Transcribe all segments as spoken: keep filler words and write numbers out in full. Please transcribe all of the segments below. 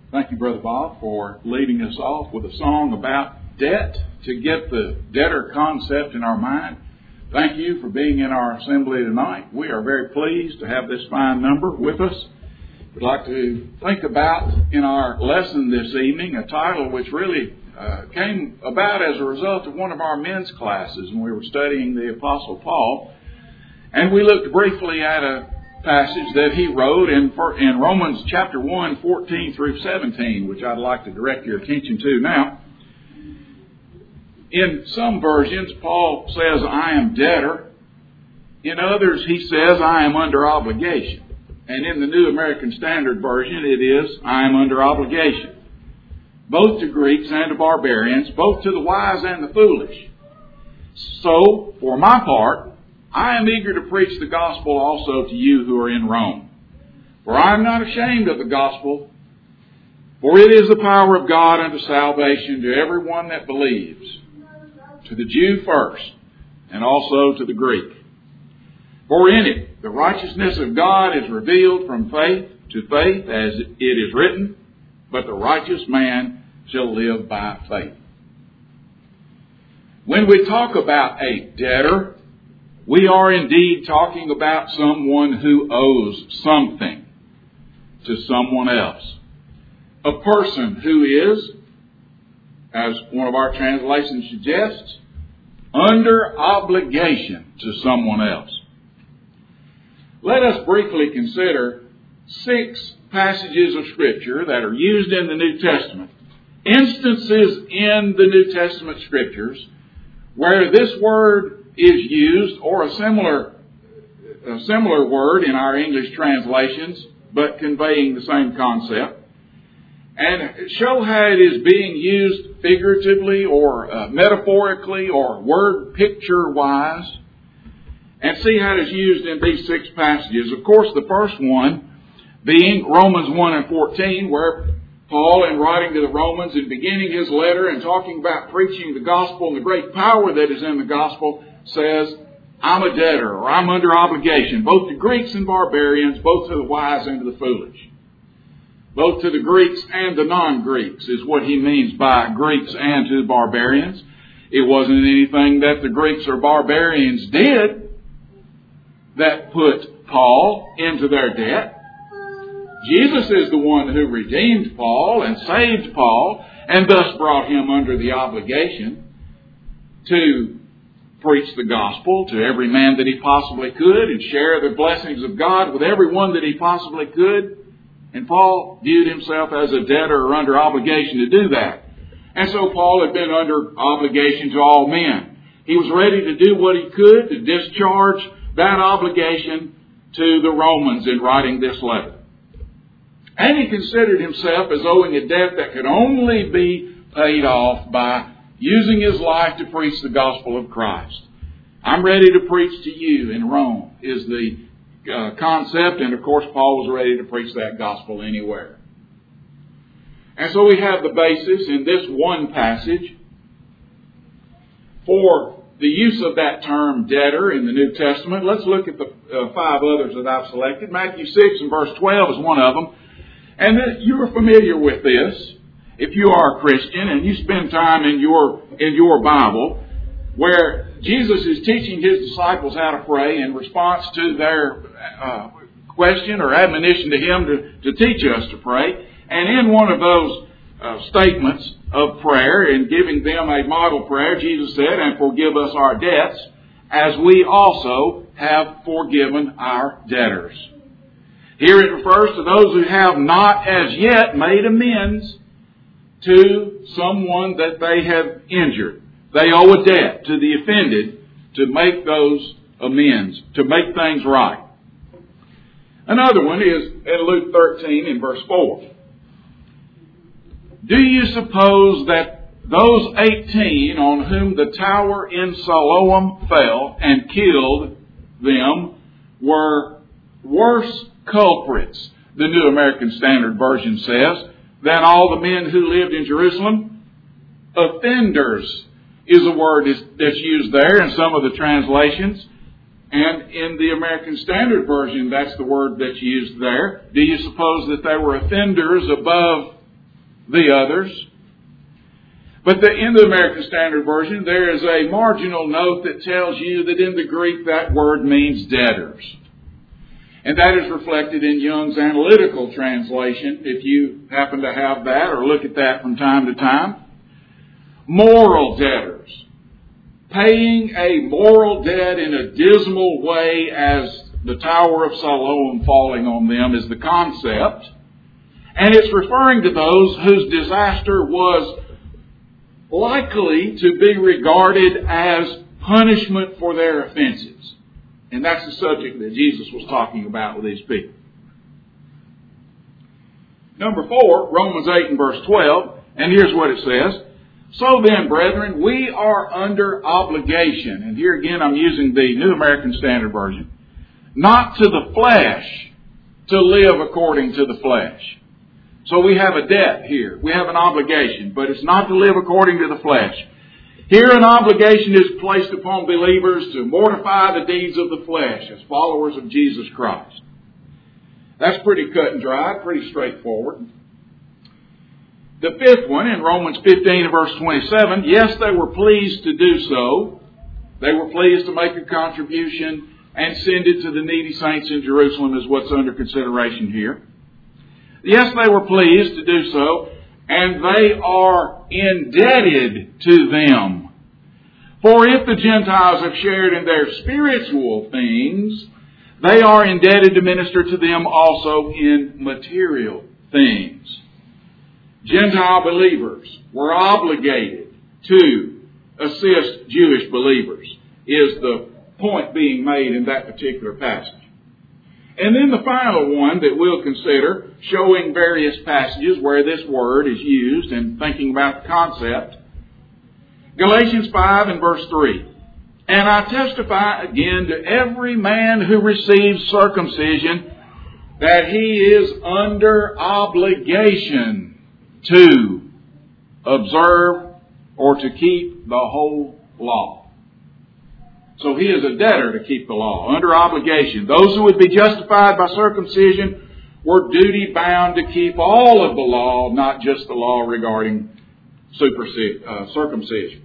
Thank you, Brother Bob, for leading us off with a song about debt to get the debtor concept in our mind. Thank you for being in our assembly tonight. We are very pleased to have this fine number with us. We'd like to think about in our lesson this evening a title which really uh, came about as a result of one of our men's classes when we were studying the Apostle Paul. And we looked briefly at a passage that he wrote in, in Romans chapter one, fourteen through seventeen, which I'd like to direct your attention to now. In some versions, Paul says, I am debtor. In others, he says, I am under obligation. And in the New American Standard Version, it is, I am under obligation. Both to Greeks and to barbarians, both to the wise and the foolish. So, for my part, I am eager to preach the gospel also to you who are in Rome. For I am not ashamed of the gospel, for it is the power of God unto salvation to everyone that believes, to the Jew first, and also to the Greek. For in it the righteousness of God is revealed from faith to faith, as it is written, but the righteous man shall live by faith. When we talk about a debtor, we are indeed talking about someone who owes something to someone else. A person who is, as one of our translations suggests, under obligation to someone else. Let us briefly consider six passages of Scripture that are used in the New Testament, instances in the New Testament Scriptures where this word is used, or a similar a similar word in our English translations, but conveying the same concept, and show how it is being used figuratively or uh, metaphorically or word picture wise, and see how it is used in these six passages. Of course, the first one being Romans one and fourteen, where Paul, in writing to the Romans and beginning his letter and talking about preaching the gospel and the great power that is in the gospel, says, I'm a debtor, or I'm under obligation, both to Greeks and barbarians, both to the wise and to the foolish. Both to the Greeks and the non-Greeks is what he means by Greeks and to the barbarians. It wasn't anything that the Greeks or barbarians did that put Paul into their debt. Jesus is the one who redeemed Paul and saved Paul, and thus brought him under the obligation to preach the gospel to every man that he possibly could and share the blessings of God with everyone that he possibly could. And Paul viewed himself as a debtor or under obligation to do that. And so Paul had been under obligation to all men. He was ready to do what he could to discharge that obligation to the Romans in writing this letter. And he considered himself as owing a debt that could only be paid off by using his life to preach the gospel of Christ. I'm ready to preach to you in Rome is the uh, concept. And of course, Paul was ready to preach that gospel anywhere. And so we have the basis in this one passage for the use of that term debtor in the New Testament. Let's look at the uh, five others that I've selected. Matthew six and verse twelve is one of them. And you're familiar with this if you are a Christian and you spend time in your in your Bible, where Jesus is teaching his disciples how to pray in response to their uh, question or admonition to him to, to teach us to pray. And in one of those uh, statements of prayer and giving them a model prayer, Jesus said, and forgive us our debts as we also have forgiven our debtors. Here it refers to those who have not as yet made amends to someone that they have injured. They owe a debt to the offended to make those amends, to make things right. Another one is in Luke thirteen in verse four. Do you suppose that those eighteen on whom the tower in Siloam fell and killed them were worse culprits, the New American Standard Version says, than all the men who lived in Jerusalem? Offenders is a word that's used there in some of the translations. And in the American Standard Version, that's the word that's used there. Do you suppose that they were offenders above the others. But the, in the American Standard Version, there is a marginal note that tells you that in the Greek that word means debtors. And that is reflected in Young's Analytical Translation, if you happen to have that or look at that from time to time. Moral debtors. Paying a moral debt in a dismal way as the Tower of Siloam falling on them is the concept. And it's referring to those whose disaster was likely to be regarded as punishment for their offenses. And that's the subject that Jesus was talking about with these people. Number four, Romans eight and verse twelve. And here's what it says. So then, brethren, we are under obligation. And here again I'm using the New American Standard Version. Not to the flesh to live according to the flesh. So we have a debt here. We have an obligation, but it's not to live according to the flesh. Here an obligation is placed upon believers to mortify the deeds of the flesh as followers of Jesus Christ. That's pretty cut and dry, pretty straightforward. The fifth one in Romans fifteen and verse twenty-seven, yes, they were pleased to do so. They were pleased to make a contribution and send it to the needy saints in Jerusalem is what's under consideration here. Yes, they were pleased to do so, and they are indebted to them. For if the Gentiles have shared in their spiritual things, they are indebted to minister to them also in material things. Gentile believers were obligated to assist Jewish believers, is the point being made in that particular passage. And then the final one that we'll consider, showing various passages where this word is used and thinking about the concept. Galatians five and verse three. And I testify again to every man who receives circumcision that he is under obligation to observe or to keep the whole law. So he is a debtor to keep the law, under obligation. Those who would be justified by circumcision were duty bound to keep all of the law, not just the law regarding circumcision.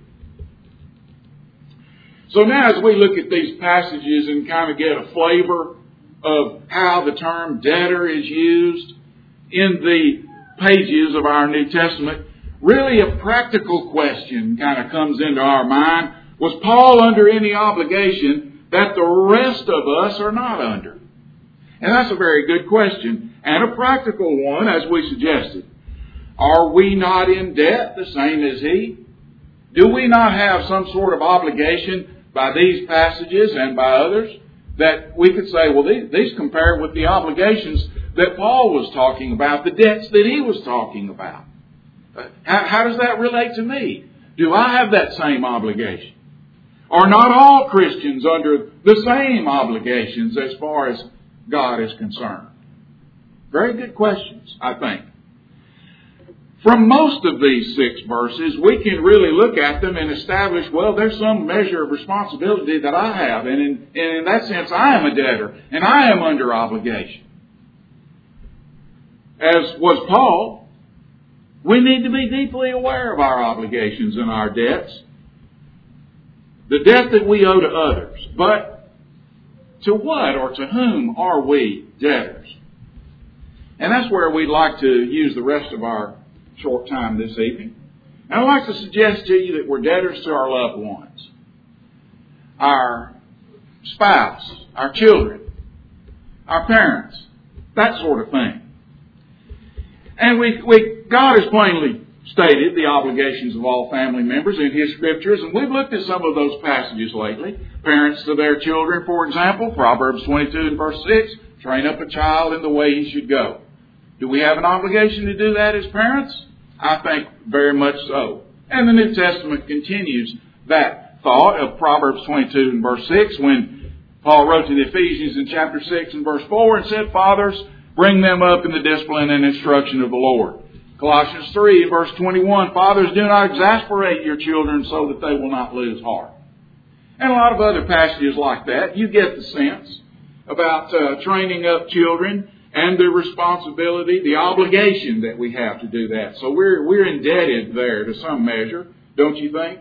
So now as we look at these passages and kind of get a flavor of how the term debtor is used in the pages of our New Testament, really a practical question kind of comes into our mind. Was Paul under any obligation that the rest of us are not under? And that's a very good question and a practical one, as we suggested. Are we not in debt the same as he? Do we not have some sort of obligation by these passages and by others that we could say, well, these, these compare with the obligations that Paul was talking about, the debts that he was talking about? Uh, how, how does that relate to me? Do I have that same obligation? Are not all Christians under the same obligations as far as God is concerned? Very good questions, I think. From most of these six verses, we can really look at them and establish, well, there's some measure of responsibility that I have. And in, and in that sense, I am a debtor and I am under obligation. As was Paul, we need to be deeply aware of our obligations and our debts. The debt that we owe to others. But to what or to whom are we debtors? And that's where we'd like to use the rest of our short time this evening. And I'd like to suggest to you that we're debtors to our loved ones. Our spouse, our children, our parents, that sort of thing. And we, we God has plainly stated the obligations of all family members in His Scriptures, and we've looked at some of those passages lately. Parents to their children, for example, Proverbs twenty-two and verse six, train up a child in the way he should go. Do we have an obligation to do that as parents? I think very much so. And the New Testament continues that thought of Proverbs twenty-two and verse six when Paul wrote to the Ephesians in chapter six and verse four and said, Fathers, bring them up in the discipline and instruction of the Lord. Colossians three, verse twenty-one, Fathers, do not exasperate your children so that they will not lose heart. And a lot of other passages like that. You get the sense about uh, training up children and the responsibility, the obligation that we have to do that. So we're, we're indebted there to some measure, don't you think?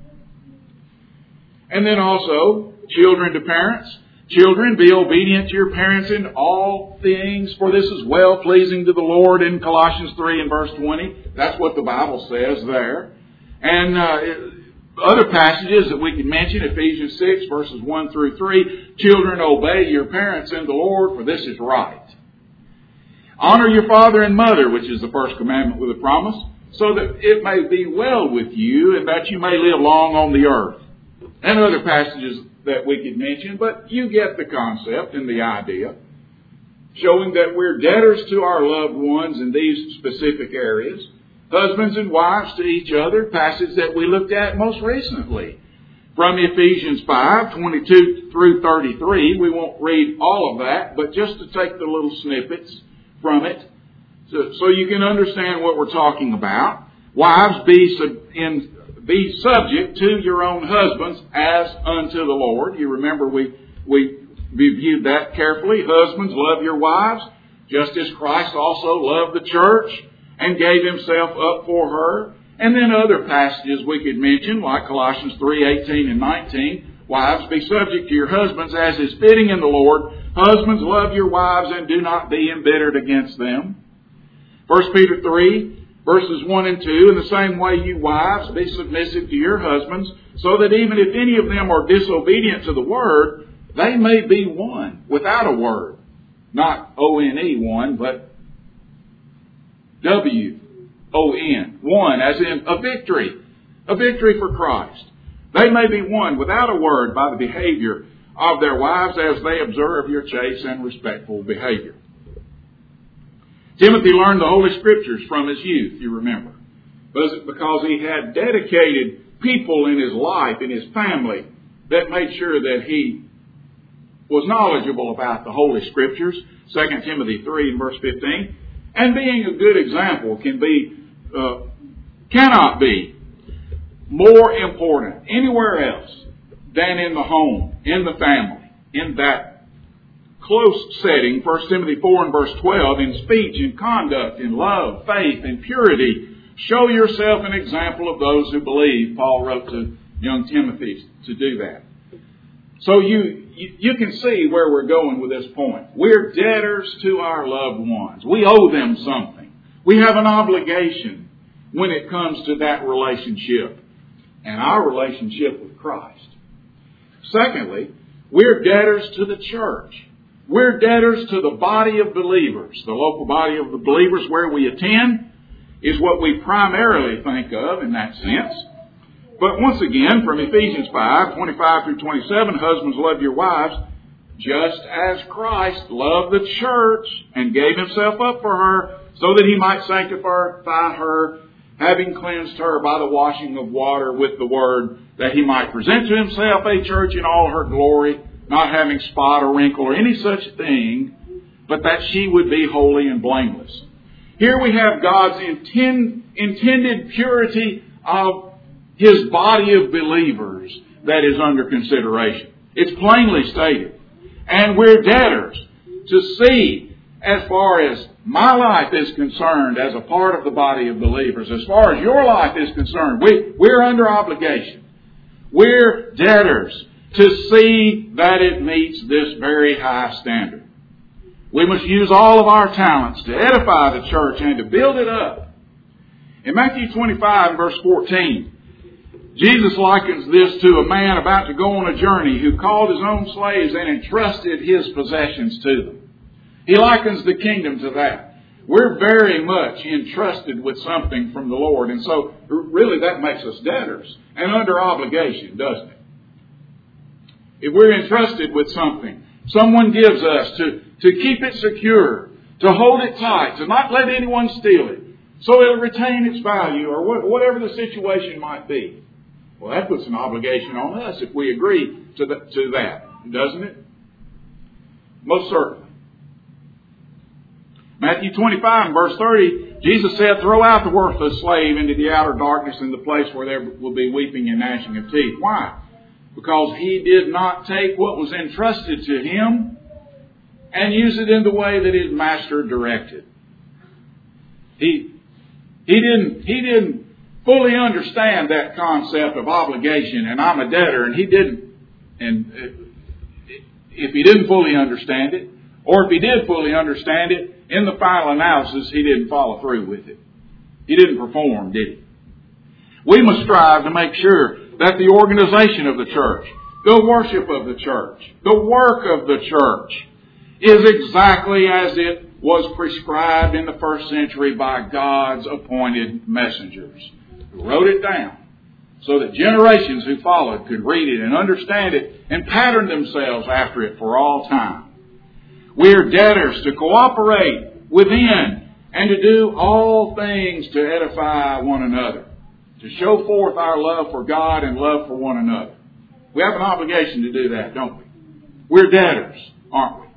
And then also, children to parents. Children, be obedient to your parents in all things, for this is well-pleasing to the Lord in Colossians three and verse twenty. That's what the Bible says there. And uh, other passages that we can mention, Ephesians six, verses one through three. Children, obey your parents in the Lord, for this is right. Honor your father and mother, which is the first commandment with a promise, so that it may be well with you and that you may live long on the earth. And other passages that we could mention, but you get the concept and the idea, showing that we're debtors to our loved ones in these specific areas. Husbands and wives to each other, passage that we looked at most recently from Ephesians five, twenty-two through thirty-three. We won't read all of that, but just to take the little snippets from it so, so you can understand what we're talking about. Wives, be sub, in Be subject to your own husbands as unto the Lord. You remember we, we reviewed that carefully. Husbands, love your wives, just as Christ also loved the church and gave himself up for her. And then other passages we could mention, like Colossians three, eighteen and nineteen. Wives, be subject to your husbands as is fitting in the Lord. Husbands, love your wives and do not be embittered against them. First Peter three, verses one and two, in the same way you wives, be submissive to your husbands, so that even if any of them are disobedient to the word, they may be won without a word. Not O N E, one, but W O N, won, as in a victory, a victory for Christ. They may be won without a word by the behavior of their wives as they observe your chaste and respectful behavior. Timothy learned the Holy Scriptures from his youth, you remember. Because he had dedicated people in his life, in his family, that made sure that he was knowledgeable about the Holy Scriptures. Second Timothy three and verse fifteen. And being a good example can be, uh, cannot be more important anywhere else than in the home, in the family, in that close setting. First Timothy four and verse twelve, in speech, in conduct, in love, faith, and purity, show yourself an example of those who believe. Paul wrote to young Timothy to do that. So you, you, you can see where we're going with this point. We're debtors to our loved ones. We owe them something. We have an obligation when it comes to that relationship and our relationship with Christ. Secondly, we're debtors to the church. We're debtors to the body of believers. The local body of the believers where we attend is what we primarily think of in that sense. But once again, from Ephesians five, twenty-five through twenty-seven, husbands, love your wives, just as Christ loved the church and gave himself up for her, so that he might sanctify her, having cleansed her by the washing of water with the word, that he might present to himself a church in all her glory, not having spot or wrinkle or any such thing, but that she would be holy and blameless. Here we have God's intend, intended purity of his body of believers that is under consideration. It's plainly stated. And we're debtors to see, as far as my life is concerned as a part of the body of believers, as far as your life is concerned, we, we're under obligation. We're debtors to see that it meets this very high standard. We must use all of our talents to edify the church and to build it up. In Matthew twenty-five, verse fourteen, Jesus likens this to a man about to go on a journey who called his own slaves and entrusted his possessions to them. He likens the kingdom to that. We're very much entrusted with something from the Lord. And so really that makes us debtors and under obligation, doesn't it? If we're entrusted with something, someone gives us to, to keep it secure, to hold it tight, to not let anyone steal it, so it'll retain its value or whatever the situation might be. Well, that puts an obligation on us if we agree to, the, to that, doesn't it? Most certainly. Matthew twenty-five, verse thirty, Jesus said, throw out the worthless slave into the outer darkness in the place where there will be weeping and gnashing of teeth. Why? Because he did not take what was entrusted to him and use it in the way that his master directed. He, he didn't, he didn't fully understand that concept of obligation, and I'm a debtor, and he didn't, and if he didn't fully understand it, or if he did fully understand it, in the final analysis, he didn't follow through with it. He didn't perform, did he? We must strive to make sure that the organization of the church, the worship of the church, the work of the church is exactly as it was prescribed in the first century by God's appointed messengers who wrote it down so that generations who followed could read it and understand it and pattern themselves after it for all time. We are debtors to cooperate within and to do all things to edify one another, to show forth our love for God and love for one another. We have an obligation to do that, don't we? We're debtors, aren't we?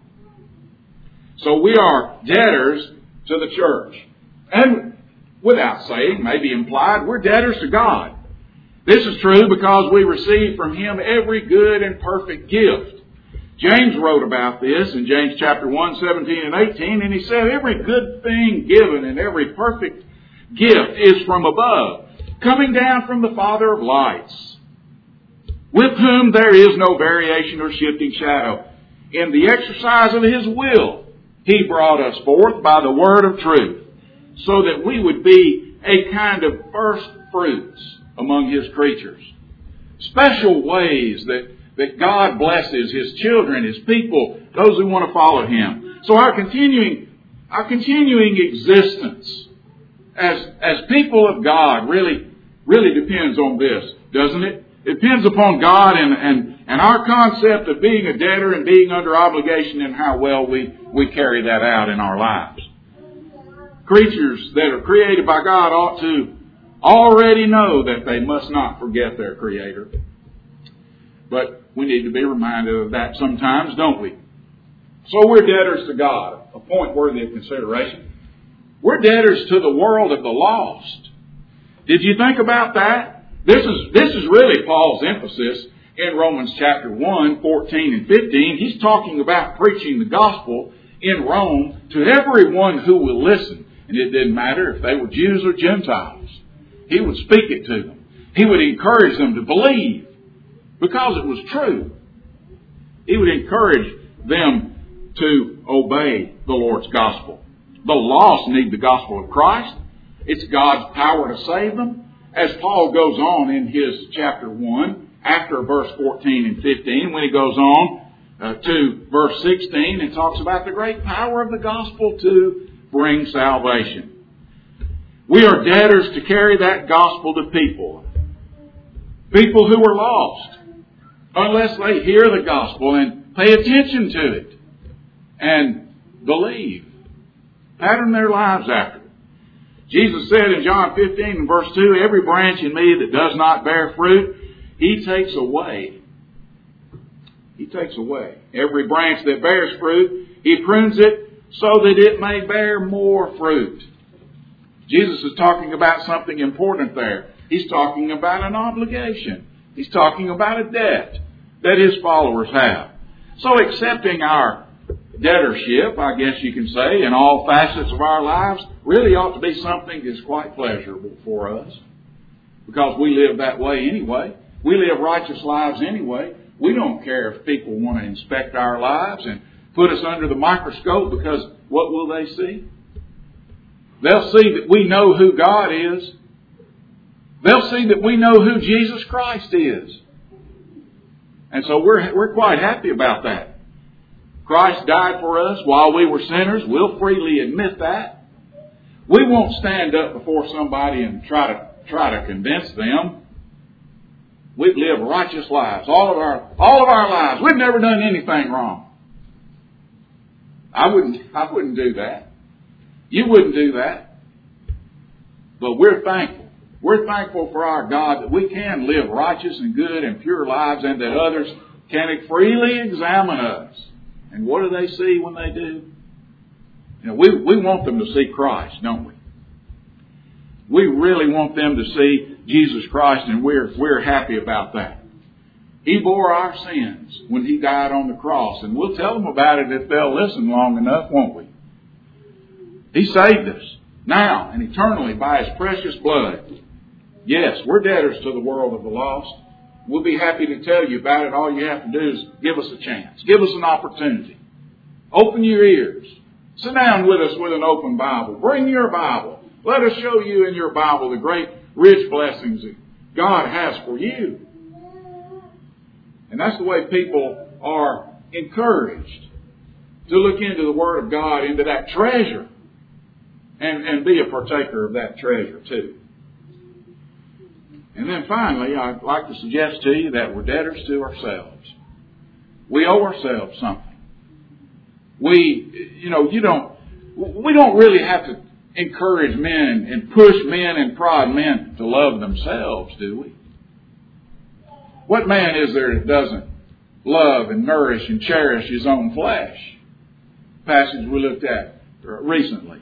So we are debtors to the church. And without saying, maybe implied, we're debtors to God. This is true because we receive from Him every good and perfect gift. James wrote about this in James chapter one, seventeen and eighteen, and he said, every good thing given and every perfect gift is from above, coming down from the Father of lights, with whom there is no variation or shifting shadow. In the exercise of His will, He brought us forth by the word of truth, so that we would be a kind of first fruits among His creatures. Special ways that, that God blesses His children, His people, those who want to follow Him. So our continuing, our continuing existence as, as people of God really, really depends on this, doesn't it? It depends upon God and, and, and our concept of being a debtor and being under obligation and how well we, we carry that out in our lives. Creatures that are created by God ought to already know that they must not forget their Creator. But we need to be reminded of that sometimes, don't we? So we're debtors to God, a point worthy of consideration. We're debtors to the world of the lost. Did you think about that? This is, this is really Paul's emphasis in Romans chapter one, fourteen and fifteen. He's talking about preaching the gospel in Rome to everyone who will listen. And it didn't matter if they were Jews or Gentiles. He would speak it to them. He would encourage them to believe because it was true. He would encourage them to obey the Lord's gospel. The lost need the gospel of Christ. It's God's power to save them. As Paul goes on in his chapter one, after verse fourteen and fifteen, when he goes on uh, to verse sixteen and talks about the great power of the gospel to bring salvation. We are debtors to carry that gospel to people. People who are lost. Unless they hear the gospel and pay attention to it and believe. Pattern their lives after it. Jesus said in John fifteen and verse two, every branch in me that does not bear fruit, He takes away. He takes away. Every branch that bears fruit, He prunes it so that it may bear more fruit. Jesus is talking about something important there. He's talking about an obligation. He's talking about a debt that His followers have. So accepting our debtorship, I guess you can say, in all facets of our lives, really ought to be something that's quite pleasurable for us. Because we live that way anyway. We live righteous lives anyway. We don't care if people want to inspect our lives and put us under the microscope, because what will they see? They'll see that we know who God is. They'll see that we know who Jesus Christ is. And so we're, we're quite happy about that. Christ died for us while we were sinners. We'll freely admit that. We won't stand up before somebody and try to try to convince them. We've lived righteous lives all of our all of our lives. We've never done anything wrong. I wouldn't I wouldn't do that. You wouldn't do that. But we're thankful. We're thankful for our God that we can live righteous and good and pure lives, and that others can freely examine us. And what do they see when they do? You know, we, we want them to see Christ, don't we? We really want them to see Jesus Christ, and we're, we're happy about that. He bore our sins when He died on the cross. And we'll tell them about it if they'll listen long enough, won't we? He saved us now and eternally by His precious blood. Yes, we're debtors to the world of the lost. We'll be happy to tell you about it. All you have to do is give us a chance. Give us an opportunity. Open your ears. Sit down with us with an open Bible. Bring your Bible. Let us show you in your Bible the great rich blessings that God has for you. And that's the way people are encouraged to look into the Word of God, into that treasure, and, and be a partaker of that treasure too. And then finally, I'd like to suggest to you that we're debtors to ourselves. We owe ourselves something. We, you know, you don't, we don't really have to encourage men and push men and prod men to love themselves, do we? What man is there that doesn't love and nourish and cherish his own flesh? Passage we looked at recently.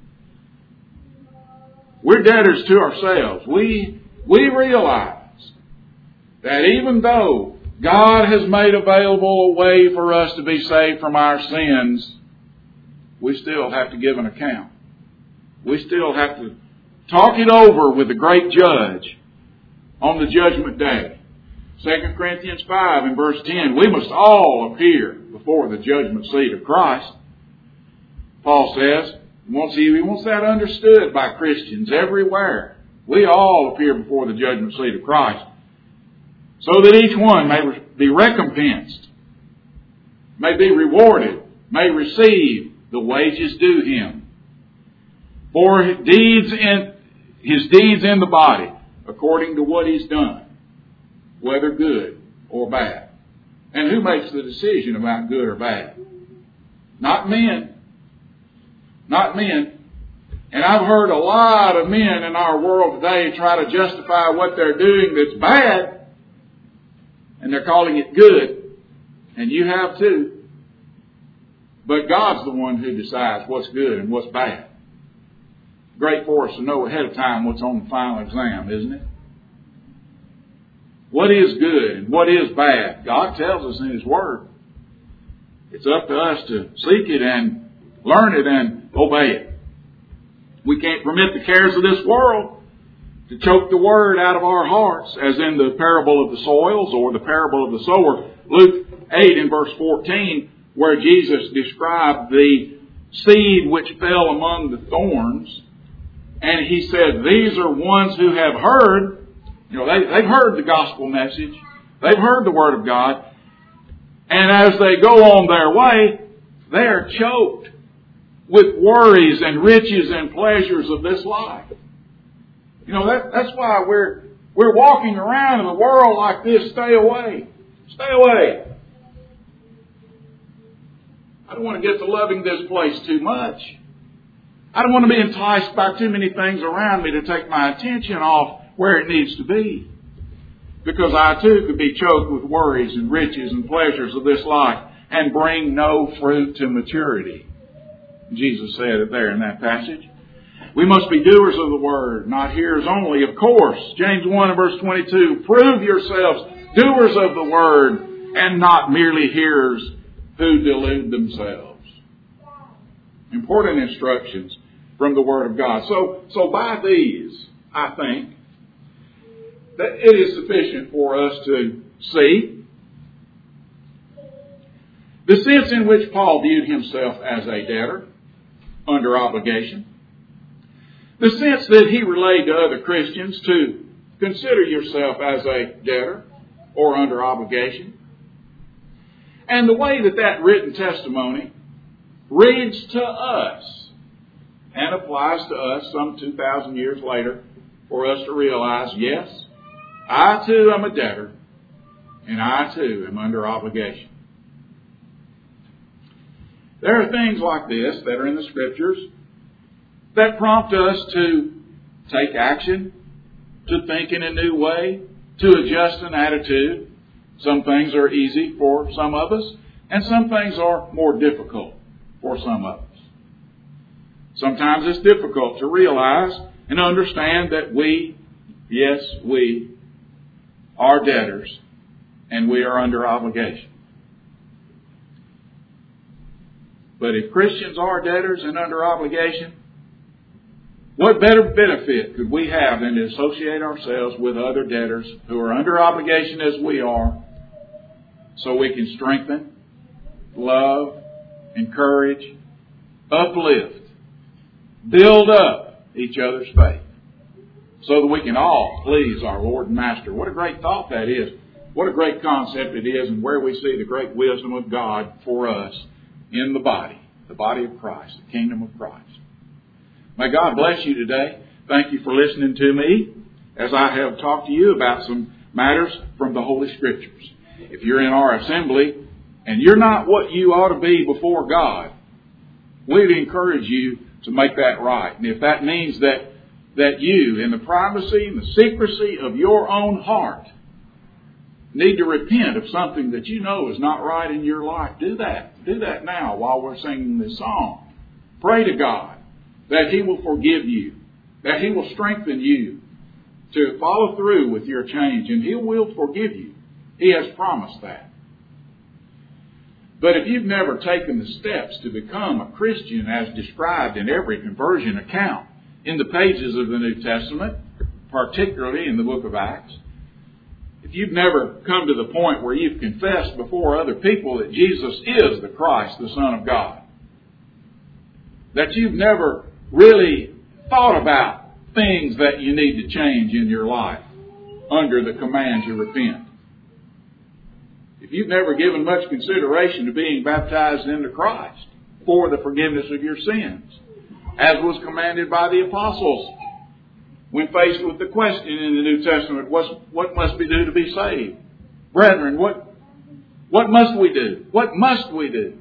We're debtors to ourselves. We, we realize that even though God has made available a way for us to be saved from our sins, we still have to give an account. We still have to talk it over with the great judge on the judgment day. Second Corinthians five and verse ten, we must all appear before the judgment seat of Christ. Paul says, he wants, he wants that understood by Christians everywhere. We all appear before the judgment seat of Christ, so that each one may be recompensed, may be rewarded, may receive the wages due him for his deeds in his deeds in the body, according to what he's done, whether good or bad. And who makes the decision about good or bad? Not men. Not men. And I've heard a lot of men in our world today try to justify what they're doing that's bad, and they're calling it good. And you have too. But God's the one who decides what's good and what's bad. Great for us to know ahead of time what's on the final exam, isn't it? What is good and what is bad? God tells us in His Word. It's up to us to seek it and learn it and obey it. We can't permit the cares of this world to choke the Word out of our hearts, as in the parable of the soils or the parable of the sower. Luke eight and verse fourteen, where Jesus described the seed which fell among the thorns. And He said, these are ones who have heard. You know, they, they've heard the gospel message. They've heard the Word of God. And as they go on their way, they are choked with worries and riches and pleasures of this life. You know, that, that's why we're we're walking around in the world like this. Stay away. Stay away. I don't want to get to loving this place too much. I don't want to be enticed by too many things around me to take my attention off where it needs to be. Because I too could be choked with worries and riches and pleasures of this life and bring no fruit to maturity. Jesus said it there in that passage. We must be doers of the Word, not hearers only. Of course, James one and verse twenty-two, prove yourselves doers of the Word and not merely hearers who delude themselves. Important instructions from the Word of God. So, so by these, I think, that it is sufficient for us to see the sense in which Paul viewed himself as a debtor under obligation. The sense that he relayed to other Christians to consider yourself as a debtor or under obligation. And the way that that written testimony reads to us and applies to us some two thousand years later for us to realize, yes, I too am a debtor and I too am under obligation. There are things like this that are in the Scriptures that prompt us to take action, to think in a new way, to adjust an attitude. Some things are easy for some of us, and some things are more difficult for some of us. Sometimes it's difficult to realize and understand that we, yes, we, are debtors and we are under obligation. But if Christians are debtors and under obligation, what better benefit could we have than to associate ourselves with other debtors who are under obligation as we are, so we can strengthen, love, encourage, uplift, build up each other's faith, so that we can all please our Lord and Master. What a great thought that is. What a great concept it is, and where we see the great wisdom of God for us in the body, the body of Christ, the kingdom of Christ. May God bless you today. Thank you for listening to me as I have talked to you about some matters from the Holy Scriptures. If you're in our assembly and you're not what you ought to be before God, we'd encourage you to make that right. And if that means that, that you, in the privacy and the secrecy of your own heart, need to repent of something that you know is not right in your life, do that. Do that now while we're singing this song. Pray to God that He will forgive you, that He will strengthen you to follow through with your change, and He will forgive you. He has promised that. But if you've never taken the steps to become a Christian as described in every conversion account in the pages of the New Testament, particularly in the book of Acts, if you've never come to the point where you've confessed before other people that Jesus is the Christ, the Son of God, that you've never really thought about things that you need to change in your life under the command to repent, if you've never given much consideration to being baptized into Christ for the forgiveness of your sins, as was commanded by the apostles when faced with the question in the New Testament, what must we do to be saved? Brethren, what, what must we do? What must we do?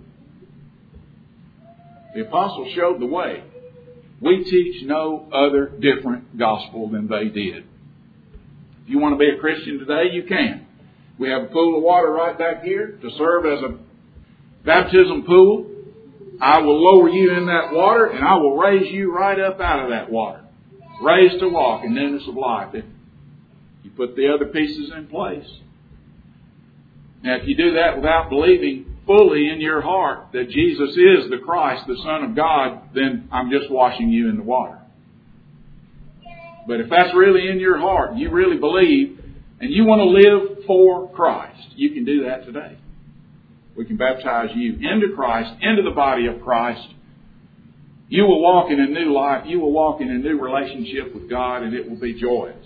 The apostles showed the way. We teach no other different gospel than they did. If you want to be a Christian today, you can. We have a pool of water right back here to serve as a baptism pool. I will lower you in that water, and I will raise you right up out of that water. Raised to walk in newness of life if you put the other pieces in place. Now, if you do that without believing fully in your heart that Jesus is the Christ, the Son of God, then I'm just washing you in the water. But if that's really in your heart, you really believe, and you want to live for Christ, you can do that today. We can baptize you into Christ, into the body of Christ. You will walk in a new life. You will walk in a new relationship with God, and it will be joyous.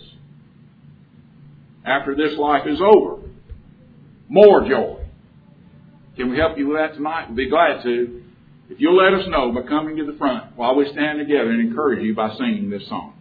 After this life is over, more joy. Can we help you with that tonight? We'll be glad to. If you'll let us know by coming to the front while we stand together and encourage you by singing this song.